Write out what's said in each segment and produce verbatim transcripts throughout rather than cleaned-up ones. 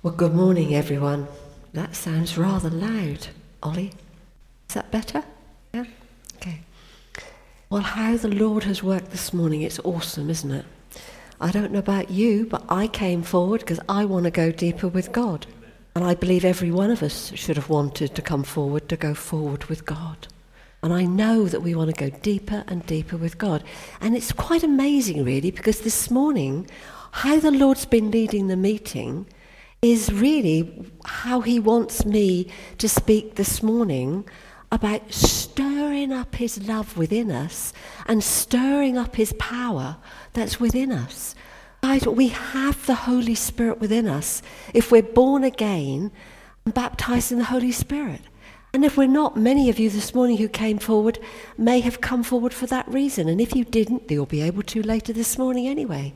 Well, good morning, everyone. That sounds rather loud. Ollie, is that better? Yeah? Okay. Well, how the Lord has worked this morning, it's awesome, isn't it? I don't know about you, but I came forward because I want to go deeper with God. And I believe every one of us should have wanted to come forward to go forward with God. And I know that we want to go deeper and deeper with God. And it's quite amazing, really, because this morning, how the Lord's been leading the meeting is really how he wants me to speak this morning about stirring up his love within us and stirring up his power that's within us. Guys, we have the Holy Spirit within us if we're born again and baptized in the Holy Spirit. And if we're not, many of you this morning who came forward may have come forward for that reason. And if you didn't, you'll be able to later this morning anyway.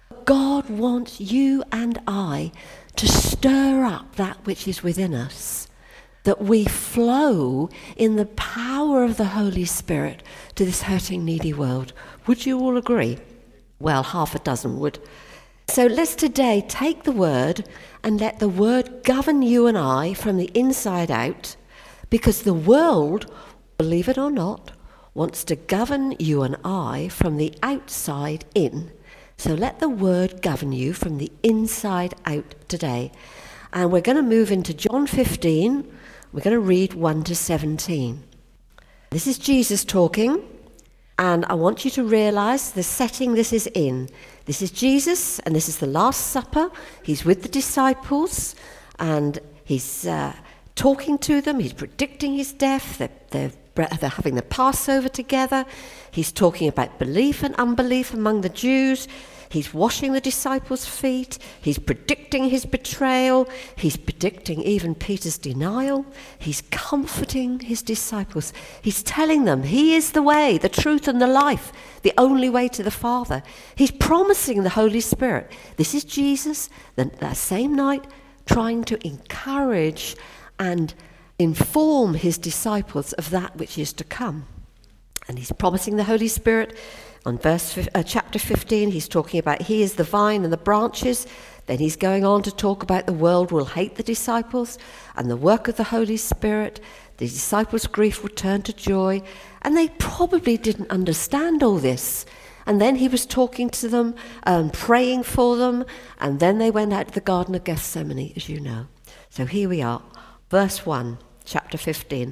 God wants you and I to stir up that which is within us, that we flow in the power of the Holy Spirit to this hurting, needy world. Would you all agree? Well, half a dozen would. So let's today take the word and let the word govern you and I from the inside out, because the world, believe it or not, wants to govern you and I from the outside in. So let the word govern you from the inside out today. And we're going to move into John fifteen. We're going to read one to seventeen. This is Jesus talking, and I want you to realize the setting this is in. This is Jesus, and this is the Last Supper. He's with the disciples, and he's uh, talking to them. He's predicting his death. They're, they're, they're having the Passover together. He's talking about belief and unbelief among the Jews. He's washing the disciples' feet. He's predicting his betrayal. He's predicting even Peter's denial. He's comforting his disciples. He's telling them he is the way, the truth, and the life, the only way to the Father. He's promising the Holy Spirit. This is Jesus, that same night, trying to encourage and inform his disciples of that which is to come. And he's promising the Holy Spirit. On verse uh, chapter fifteen, he's talking about he is the vine and the branches. Then he's going on to talk about the world will hate the disciples and the work of the Holy Spirit. The disciples' grief will turn to joy. And they probably didn't understand all this. And then he was talking to them, um, praying for them. And then they went out to the Garden of Gethsemane, as you know. So here we are, verse one, chapter fifteen.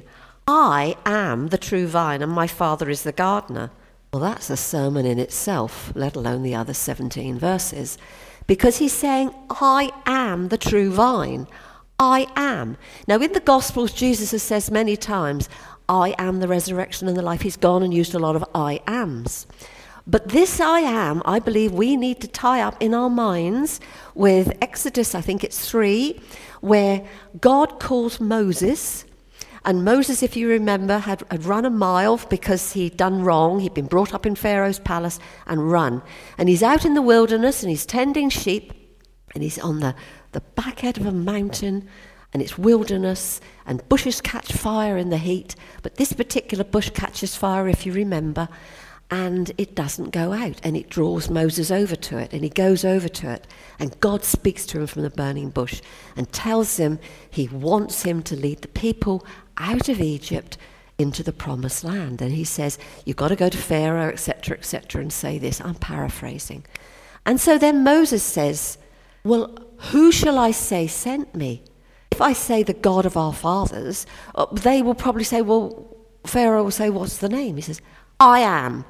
I am the true vine and my Father is the gardener. Well, that's a sermon in itself, let alone the other seventeen verses, because he's saying, I am the true vine. I am. Now, in the Gospels, Jesus has said many times, I am the resurrection and the life. He's gone and used a lot of I ams. But this I am, I believe we need to tie up in our minds with Exodus, I think it's three, where God calls Moses. And Moses, if you remember, had, had run a mile because he'd done wrong. He'd been brought up in Pharaoh's palace and run. And he's out in the wilderness and he's tending sheep. And he's on the, the back end of a mountain. And it's wilderness. And bushes catch fire in the heat. But this particular bush catches fire, if you remember. And it doesn't go out. And it draws Moses over to it. And he goes over to it. And God speaks to him from the burning bush. And tells him he wants him to lead the people out of Egypt into the promised land. And he says, you've got to go to Pharaoh, et cetera, et cetera, and say this. I'm paraphrasing. And so then Moses says, well, who shall I say sent me? If I say the God of our fathers, they will probably say, well, Pharaoh will say, what's the name? He says, I am.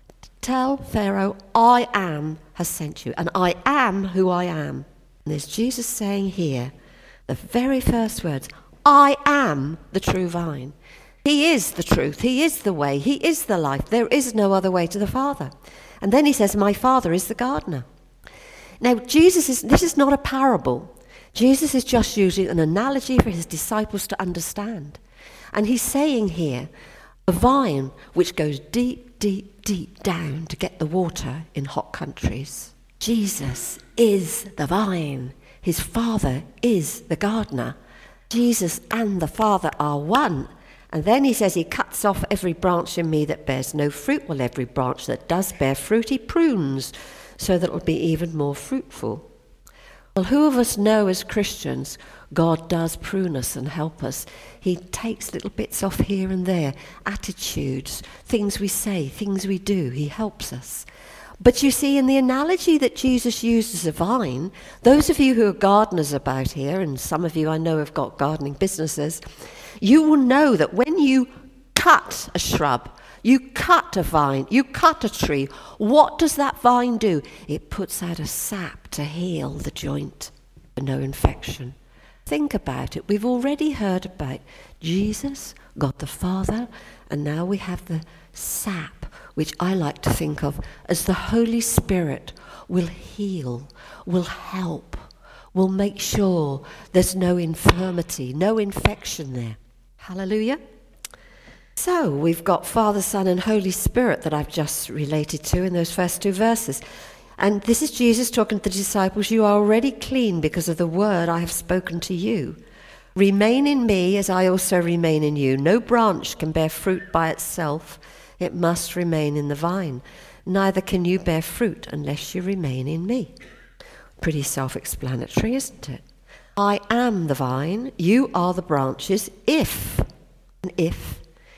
Tell Pharaoh, I am has sent you. And I am who I am. And there's Jesus saying here, the very first words, I am the true vine. He is the truth. He is the way. He is the life. There is no other way to the Father. And then he says, my Father is the gardener. Now, Jesus is, this is not a parable. Jesus is just using an analogy for his disciples to understand. And he's saying here, a vine which goes deep, deep, deep down to get the water in hot countries. Jesus is the vine. His Father is the gardener. Jesus and the Father are one. And then he says he cuts off every branch in me that bears no fruit, while every branch that does bear fruit he prunes, so that it will be even more fruitful. Well, who of us know as Christians, God does prune us and help us. He takes little bits off here and there, attitudes, things we say, things we do. He helps us. But you see, in the analogy that Jesus used as a vine, those of you who are gardeners about here, and some of you I know have got gardening businesses, you will know that when you cut a shrub, you cut a vine, you cut a tree, what does that vine do? It puts out a sap to heal the joint for no infection. Think about it. We've already heard about Jesus, God the Father, and now we have the sap, which I like to think of as the Holy Spirit will heal, will help, will make sure there's no infirmity, no infection there. Hallelujah. So we've got Father, Son, and Holy Spirit that I've just related to in those first two verses. And this is Jesus talking to the disciples. You are already clean because of the word I have spoken to you. Remain in me as I also remain in you. No branch can bear fruit by itself. It must remain in the vine. Neither can you bear fruit unless you remain in me. Pretty self-explanatory, isn't it? I am the vine, you are the branches, if, and if,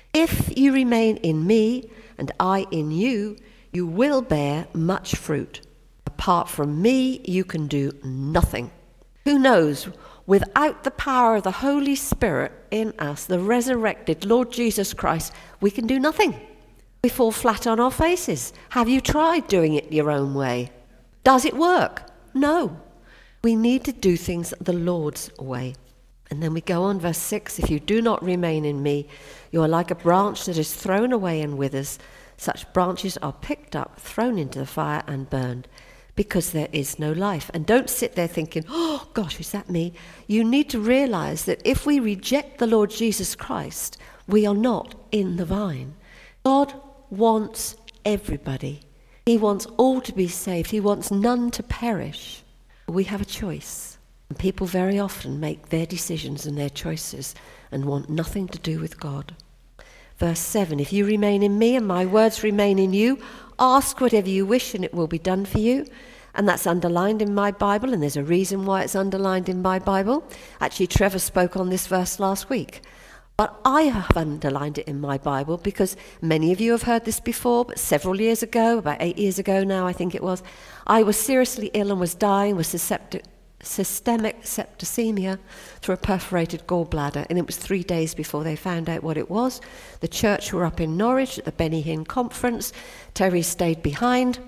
if you remain in me and I in you, you will bear much fruit. Apart from me, you can do nothing. Who knows, without the power of the Holy Spirit in us, the resurrected Lord Jesus Christ, we can do nothing. We fall flat on our faces. Have you tried doing it your own way? Does it work? No. We need to do things the Lord's way. And then we go on, verse six, if you do not remain in me, you are like a branch that is thrown away and withers. Such branches are picked up, thrown into the fire and burned, because there is no life. And don't sit there thinking, oh gosh, is that me? You need to realize that if we reject the Lord Jesus Christ, we are not in the vine. God wants everybody. He wants all to be saved. He wants none to perish. We have a choice. And people very often make their decisions and their choices and want nothing to do with God. Verse seven, if you remain in me and my words remain in you, ask whatever you wish and it will be done for you. And that's underlined in my Bible, and there's a reason why it's underlined in my Bible. Actually, Trevor spoke on this verse last week. But I have underlined it in my Bible because many of you have heard this before, but several years ago, about eight years ago now, I think it was, I was seriously ill and was dying with suscepti- systemic septicemia through a perforated gallbladder, and it was three days before they found out what it was. The church were up in Norwich at the Benny Hinn conference. Terry stayed behind,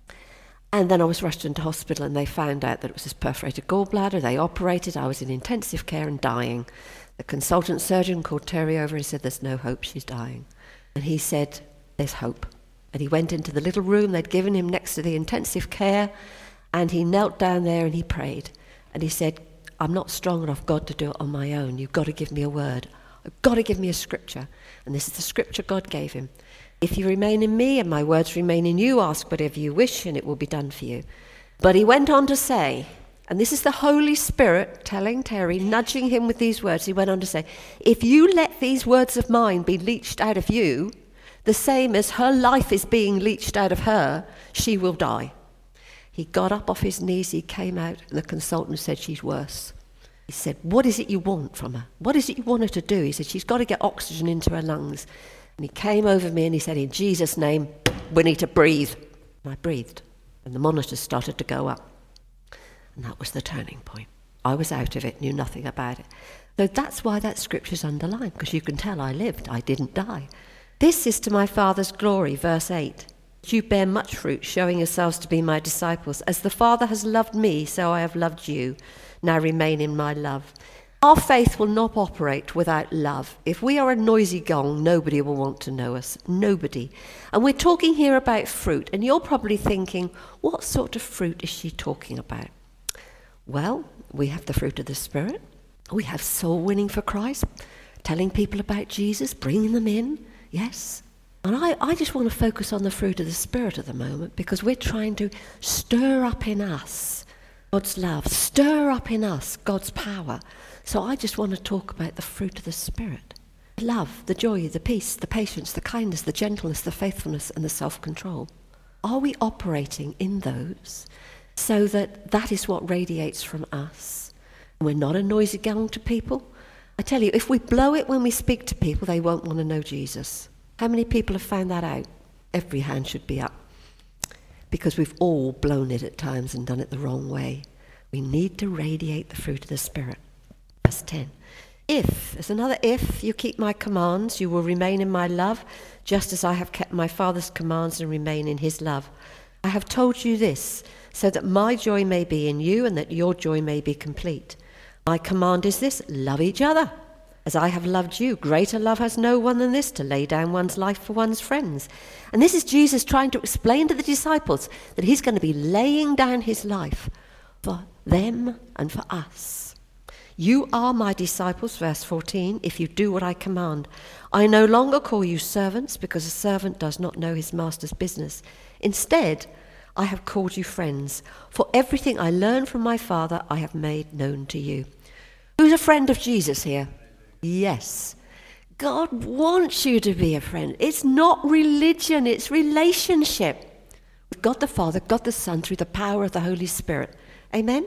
and then I was rushed into hospital, and they found out that it was this perforated gallbladder. They operated. I was in intensive care and dying. The consultant surgeon called Terry over and said, there's no hope, she's dying. And he said, there's hope. And he went into the little room they'd given him next to the intensive care, and he knelt down there and he prayed. And he said, I'm not strong enough, God, to do it on my own. You've got to give me a word. You've got to give me a scripture. And this is the scripture God gave him. If you remain in me and my words remain in you, ask whatever you wish and it will be done for you. But he went on to say, and this is the Holy Spirit telling Terry, nudging him with these words. He went on to say, if you let these words of mine be leached out of you, the same as her life is being leached out of her, she will die. He got up off his knees, he came out, and the consultant said, she's worse. He said, what is it you want from her? What is it you want her to do? He said, she's got to get oxygen into her lungs. And he came over me and he said, in Jesus' name, we need to breathe. And I breathed, and the monitors started to go up. And that was the turning point. I was out of it, knew nothing about it. So that's why that scripture's underlined, because you can tell I lived, I didn't die. This is to my Father's glory, verse eight. You bear much fruit, showing yourselves to be my disciples. As the Father has loved me, so I have loved you. Now remain in my love. Our faith will not operate without love. If we are a noisy gong, nobody will want to know us. Nobody. And we're talking here about fruit, and you're probably thinking, what sort of fruit is she talking about? Well, we have the fruit of the Spirit. We have soul winning for Christ, telling people about Jesus, bringing them in. Yes. And I, I just want to focus on the fruit of the Spirit at the moment, because we're trying to stir up in us God's love, stir up in us God's power. So I just want to talk about the fruit of the Spirit. The love, the joy, the peace, the patience, the kindness, the gentleness, the faithfulness, and the self-control. Are we operating in those? so that that is what radiates from us. We're not a noisy gang to people. I tell you, if we blow it when we speak to people, they won't want to know Jesus. How many people have found that out? Every hand should be up. Because we've all blown it at times and done it the wrong way. We need to radiate the fruit of the Spirit. Verse ten. If, there's another if, you keep my commands, you will remain in my love, just as I have kept my Father's commands and remain in his love. I have told you this, so that my joy may be in you and that your joy may be complete. My command is this, love each other. As I have loved you, greater love has no one than this, to lay down one's life for one's friends. And this is Jesus trying to explain to the disciples that he's going to be laying down his life for them and for us. You are my disciples, verse fourteen, if you do what I command. I no longer call you servants, because a servant does not know his master's business. Instead, I have called you friends, for everything I learned from my Father I have made known to you. Who's a friend of Jesus here? Yes. God wants you to be a friend. It's not religion, it's relationship. With God the Father, God the Son, through the power of the Holy Spirit. Amen?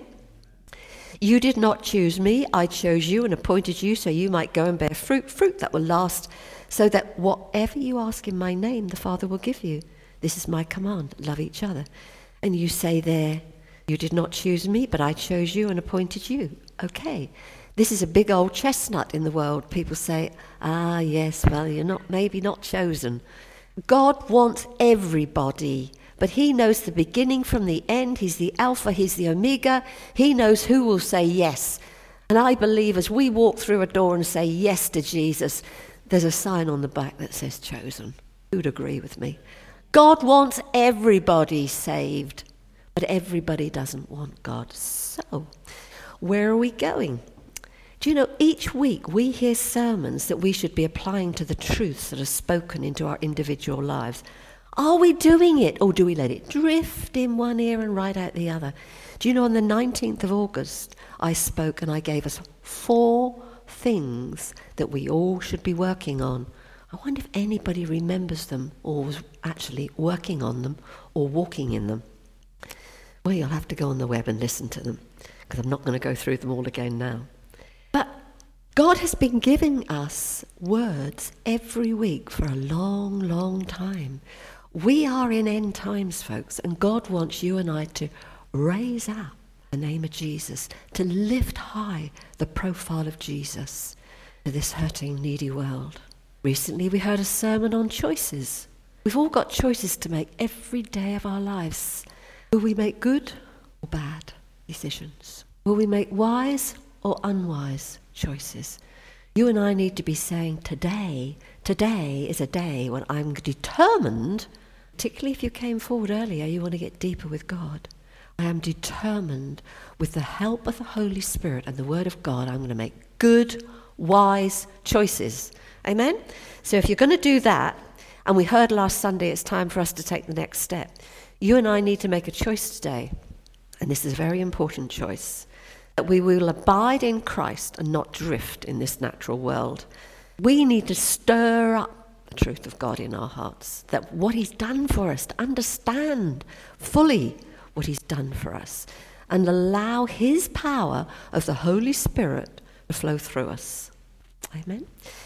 You did not choose me, I chose you and appointed you so you might go and bear fruit, fruit that will last, so that whatever you ask in my name, the Father will give you. This is my command, love each other. And you say there, you did not choose me, but I chose you and appointed you. Okay. This is a big old chestnut in the world. People say, ah, yes, well, you're not, maybe not chosen. God wants everybody, but he knows the beginning from the end. He's the Alpha, he's the Omega. He knows who will say yes. And I believe as we walk through a door and say yes to Jesus, there's a sign on the back that says chosen. Who'd agree with me? God wants everybody saved, but everybody doesn't want God. So, where are we going? Do you know, each week we hear sermons that we should be applying to the truths that are spoken into our individual lives. Are we doing it, or do we let it drift in one ear and right out the other? Do you know, on the nineteenth of August, I spoke and I gave us four things that we all should be working on. I wonder if anybody remembers them or was actually working on them or walking in them. Well, you'll have to go on the web and listen to them, because I'm not going to go through them all again now. But God has been giving us words every week for a long, long time. We are in end times, folks, and God wants you and I to raise up the name of Jesus, to lift high the profile of Jesus to this hurting, needy world. Recently we heard a sermon on choices. We've all got choices to make every day of our lives. Will we make good or bad decisions? Will we make wise or unwise choices? You and I need to be saying today, today is a day when I'm determined, particularly if you came forward earlier, you want to get deeper with God. I am determined, with the help of the Holy Spirit and the Word of God, I'm going to make good, wise choices. Amen? So if you're going to do that, and we heard last Sunday it's time for us to take the next step, you and I need to make a choice today, and this is a very important choice, that we will abide in Christ and not drift in this natural world. We need to stir up the truth of God in our hearts, that what he's done for us, to understand fully what he's done for us, and allow his power of the Holy Spirit to flow through us. Amen?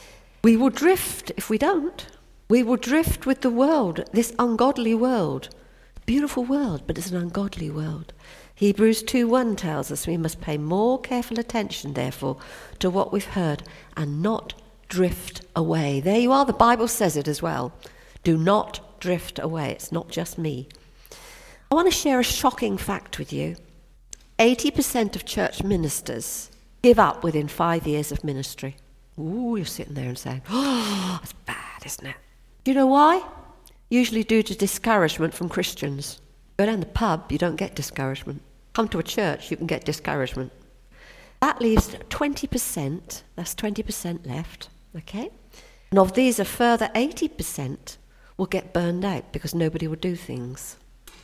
We will drift if we don't. We will drift with the world, this ungodly world. Beautiful world, but it's an ungodly world. Hebrews two one tells us we must pay more careful attention, therefore, to what we've heard and not drift away. There you are, the Bible says it as well. Do not drift away. It's not just me. I want to share a shocking fact with you. eighty percent of church ministers give up within five years of ministry. Ooh, you're sitting there and saying, oh, that's bad, isn't it? Do you know why? Usually due to discouragement from Christians. Go down the pub, you don't get discouragement. Come to a church, you can get discouragement. That leaves twenty percent, that's twenty percent left, okay? And of these, a further eighty percent will get burned out because nobody will do things.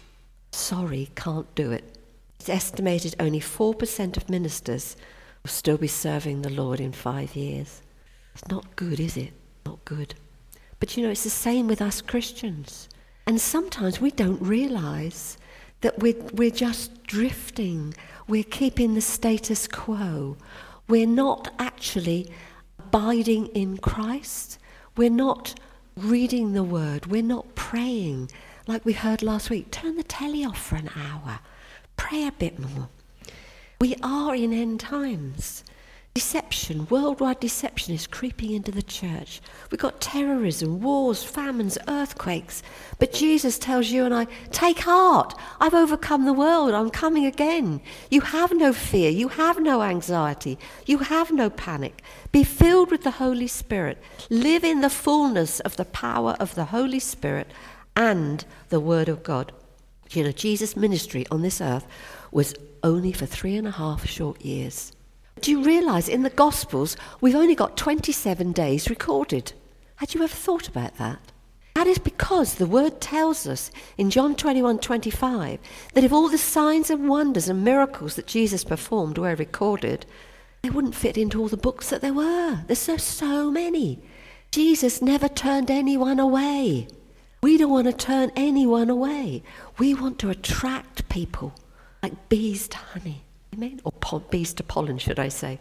Sorry, can't do it. It's estimated only four percent of ministers will still be serving the Lord in five years. It's not good, is it? Not good. But you know, it's the same with us Christians. And sometimes we don't realise that we're, we're just drifting. We're keeping the status quo. We're not actually abiding in Christ. We're not reading the word. We're not praying. Like we heard last week, turn the telly off for an hour. Pray a bit more. We are in end times. Deception, worldwide deception is creeping into the church. We've got terrorism, wars, famines, earthquakes. But Jesus tells you and I, take heart. I've overcome the world. I'm coming again. You have no fear. You have no anxiety. You have no panic. Be filled with the Holy Spirit. Live in the fullness of the power of the Holy Spirit and the Word of God. You know, Jesus' ministry on this earth was only for three and a half short years. Do you realise in the Gospels we've only got twenty-seven days recorded? Had you ever thought about that? That is because the Word tells us in John twenty-one twenty-five that if all the signs and wonders and miracles that Jesus performed were recorded, they wouldn't fit into all the books that there were. There's so, so many. Jesus never turned anyone away. We don't want to turn anyone away. We want to attract people like bees to honey. Amen? Or po- bees to pollen, should I say.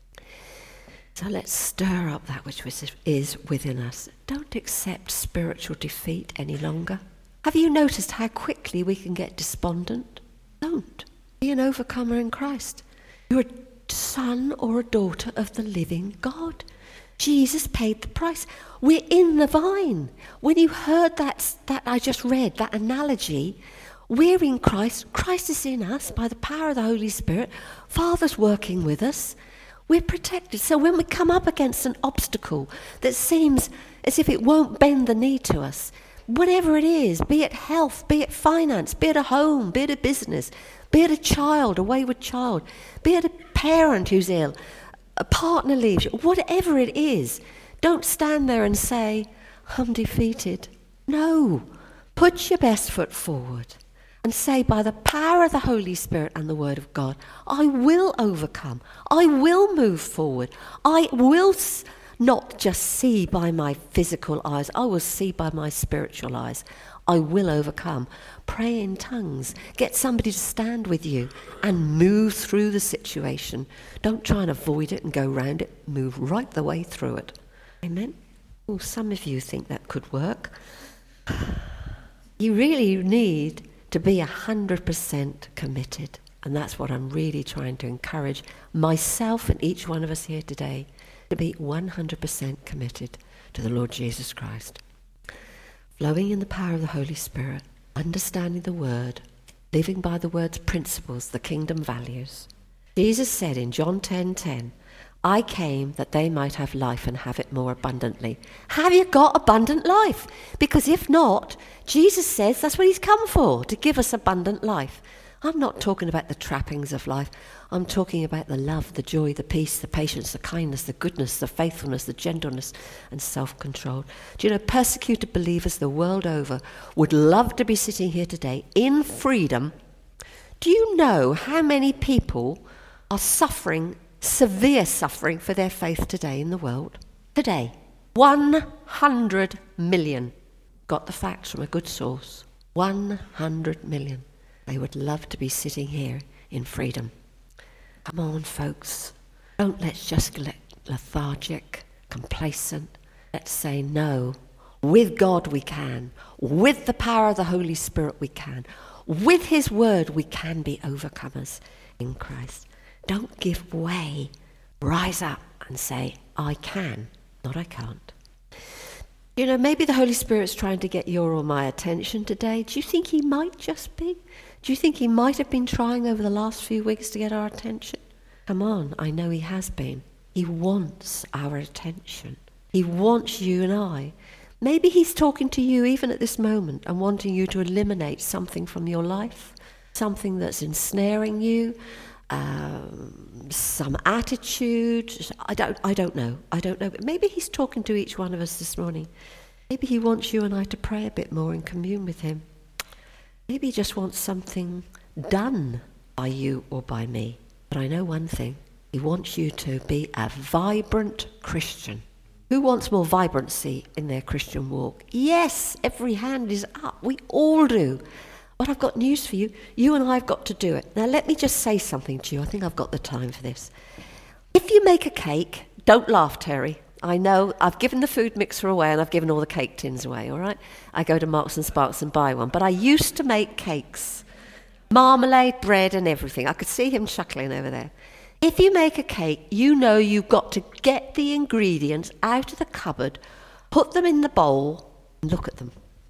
So let's stir up that which is within us. Don't accept spiritual defeat any longer. Have you noticed how quickly we can get despondent? Don't. Be an overcomer in Christ. You're a son or a daughter of the living God. Jesus paid the price. We're in the vine. When you heard that, that I just read, that analogy, we're in Christ. Christ is in us by the power of the Holy Spirit. Father's working with us. We're protected. So when we come up against an obstacle that seems as if it won't bend the knee to us, whatever it is, be it health, be it finance, be it a home, be it a business, be it a child, a wayward child, be it a parent who's ill, a partner leaves you, whatever it is, don't stand there and say, I'm defeated. No. Put your best foot forward. And say, by the power of the Holy Spirit and the Word of God, I will overcome. I will move forward. I will s- not just see by my physical eyes. I will see by my spiritual eyes. I will overcome. Pray in tongues. Get somebody to stand with you and move through the situation. Don't try and avoid it and go round it. Move right the way through it. Amen? Well, some of you think that could work. You really need to be one hundred percent committed. And that's what I'm really trying to encourage myself and each one of us here today, to be one hundred percent committed to the Lord Jesus Christ. Flowing in the power of the Holy Spirit, understanding the Word, living by the Word's principles, the kingdom values. Jesus said in John ten ten, I came that they might have life and have it more abundantly. Have you got abundant life? Because if not, Jesus says that's what he's come for, to give us abundant life. I'm not talking about the trappings of life. I'm talking about the love, the joy, the peace, the patience, the kindness, the goodness, the faithfulness, the gentleness, and self-control. Do you know, persecuted believers the world over would love to be sitting here today in freedom. Do you know how many people are suffering severe suffering for their faith today in the world? Today, one hundred million. Got the facts from a good source. one hundred million. They would love to be sitting here in freedom. Come on, folks. Don't let's just get lethargic, complacent. Let's say no. With God we can. With the power of the Holy Spirit we can. With his word we can be overcomers in Christ. Don't give way. Rise up and say, I can, not I can't. You know, maybe the Holy Spirit's trying to get your or my attention today. Do you think he might just be? Do you think he might have been trying over the last few weeks to get our attention? Come on, I know he has been. He wants our attention. He wants you and I. Maybe he's talking to you even at this moment and wanting you to eliminate something from your life, something that's ensnaring you, Um, some attitude. I don't I don't know. I don't know. But maybe he's talking to each one of us this morning. Maybe he wants you and I to pray a bit more and commune with him. Maybe he just wants something done by you or by me. But I know one thing. He wants you to be a vibrant Christian. Who wants more vibrancy in their Christian walk? Yes, every hand is up. We all do. But I've got news for you. You and I have got to do it. Now let me just say something to you. I think I've got the time for this. If you make a cake, don't laugh, Terry. I know I've given the food mixer away and I've given all the cake tins away, all right? I go to Marks and Sparks and buy one. But I used to make cakes. Marmalade, bread and everything. I could see him chuckling over there. If you make a cake, you know you've got to get the ingredients out of the cupboard, put them in the bowl and look at them.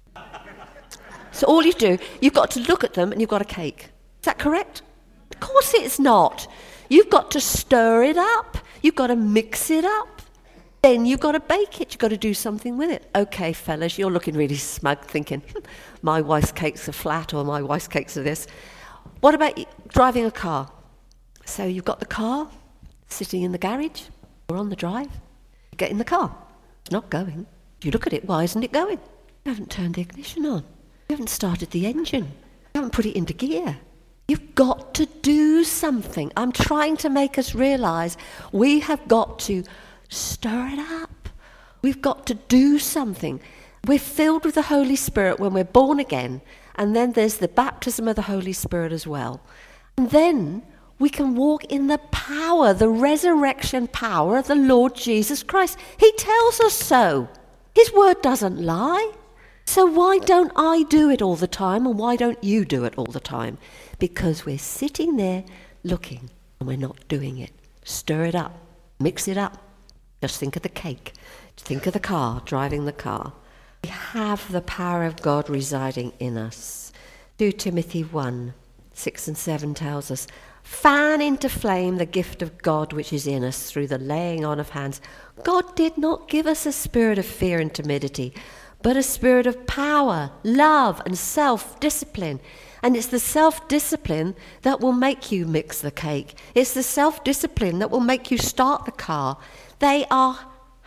So all you do, you've got to look at them and you've got a cake. Is that correct? Of course it's not. You've got to stir it up. You've got to mix it up. Then you've got to bake it. You've got to do something with it. Okay, fellas, you're looking really smug thinking, my wife's cakes are flat or my wife's cakes are this. What about driving a car? So you've got the car sitting in the garage or on the drive. You get in the car. It's not going. You look at it. Why isn't it going? You haven't turned the ignition on. You haven't started the engine. You haven't put it into gear. You've got to do something. I'm trying to make us realise we have got to stir it up. We've got to do something. We're filled with the Holy Spirit when we're born again, and then there's the baptism of the Holy Spirit as well. And then we can walk in the power, the resurrection power of the Lord Jesus Christ. He tells us so. His word doesn't lie. So why don't I do it all the time, and why don't you do it all the time? Because we're sitting there looking and we're not doing it. Stir it up. Mix it up. Just think of the cake. Think of the car, driving the car. We have the power of God residing in us. Second Timothy one, six and seven tells us, fan into flame the gift of God which is in us through the laying on of hands. God did not give us a spirit of fear and timidity, but a spirit of power, love, and self-discipline. And it's the self-discipline that will make you mix the cake. It's the self-discipline that will make you start the car. They are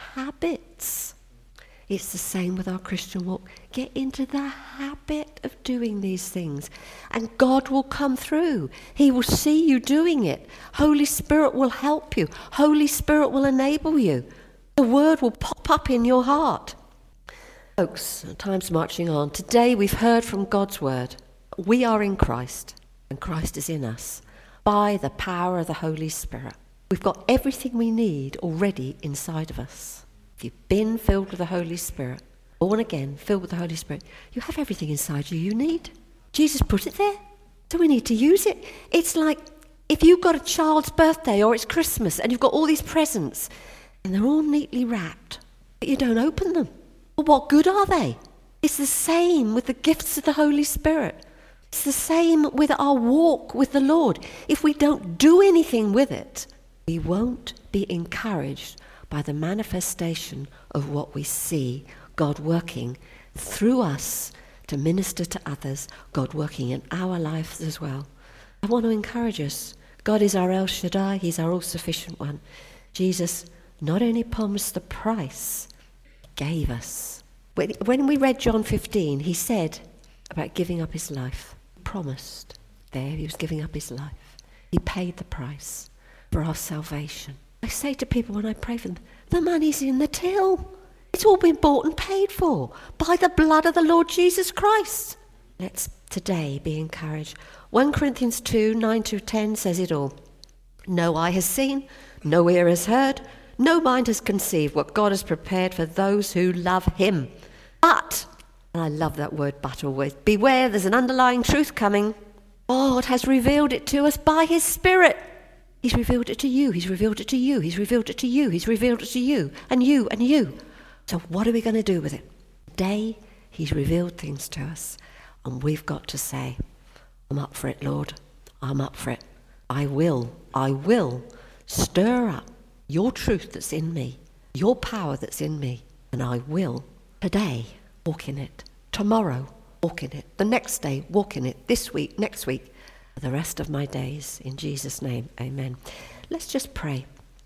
habits. It's the same with our Christian walk. Get into the habit of doing these things, and God will come through. He will see you doing it. Holy Spirit will help you. Holy Spirit will enable you. The word will pop up in your heart. Folks, time's marching on. Today we've heard from God's word. We are in Christ, and Christ is in us by the power of the Holy Spirit. We've got everything we need already inside of us. If you've been filled with the Holy Spirit, born again, filled with the Holy Spirit, you have everything inside you you need. Jesus put it there, so we need to use it. It's like if you've got a child's birthday or it's Christmas and you've got all these presents and they're all neatly wrapped, but you don't open them. Well, what good are they? It's the same with the gifts of the Holy Spirit. It's the same with our walk with the Lord. If we don't do anything with it, we won't be encouraged by the manifestation of what we see God working through us to minister to others, God working in our lives as well. I want to encourage us. God is our El Shaddai. He's our all-sufficient one. Jesus not only promised the price, gave us. When, when we read John fifteen, he said about giving up his life. He promised there he was giving up his life. He paid the price for our salvation. I say to people when I pray for them, the money's in the till. It's all been bought and paid for by the blood of the Lord Jesus Christ. Let's today be encouraged. First Corinthians two, nine to ten says it all. No eye has seen, no ear has heard, no mind has conceived what God has prepared for those who love him. But, and I love that word but always, beware, there's an underlying truth coming. God has revealed it to us by his Spirit. He's revealed it to you, he's revealed it to you, he's revealed it to you, he's revealed it to you, and you, and you. So what are we going to do with it? Today, he's revealed things to us, and we've got to say, I'm up for it, Lord. I'm up for it. I will, I will stir up your truth that's in me, your power that's in me, and I will today walk in it, tomorrow walk in it, the next day walk in it, this week, next week, for the rest of my days. In Jesus' name, amen. Let's just pray.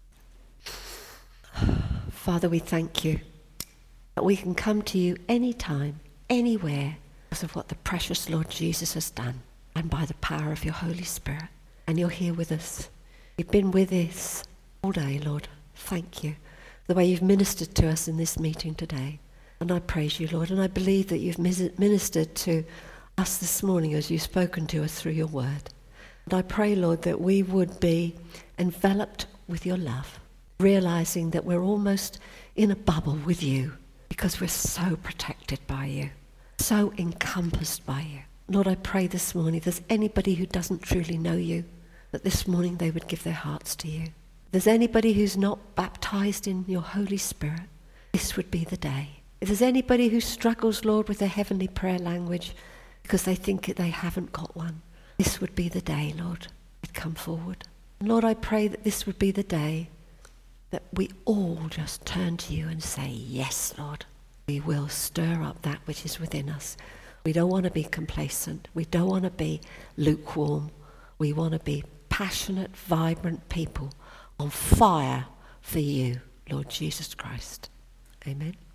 Father, we thank you that we can come to you anytime, anywhere, because of what the precious Lord Jesus has done, and by the power of your Holy Spirit. And you're here with us. You've been with us all day, Lord. Thank you. The way you've ministered to us in this meeting today. And I praise you, Lord, and I believe that you've ministered to us this morning as you've spoken to us through your word. And I pray, Lord, that we would be enveloped with your love, realizing that we're almost in a bubble with you because we're so protected by you, so encompassed by you. Lord, I pray this morning, if there's anybody who doesn't truly know you, that this morning they would give their hearts to you. If there's anybody who's not baptized in your Holy Spirit, this would be the day. If there's anybody who struggles, Lord, with their heavenly prayer language because they think they haven't got one, this would be the day, Lord, they'd come forward. And Lord, I pray that this would be the day that we all just turn to you and say, yes, Lord, we will stir up that which is within us. We don't want to be complacent. We don't want to be lukewarm. We want to be passionate, vibrant people on fire for you, Lord Jesus Christ. Amen.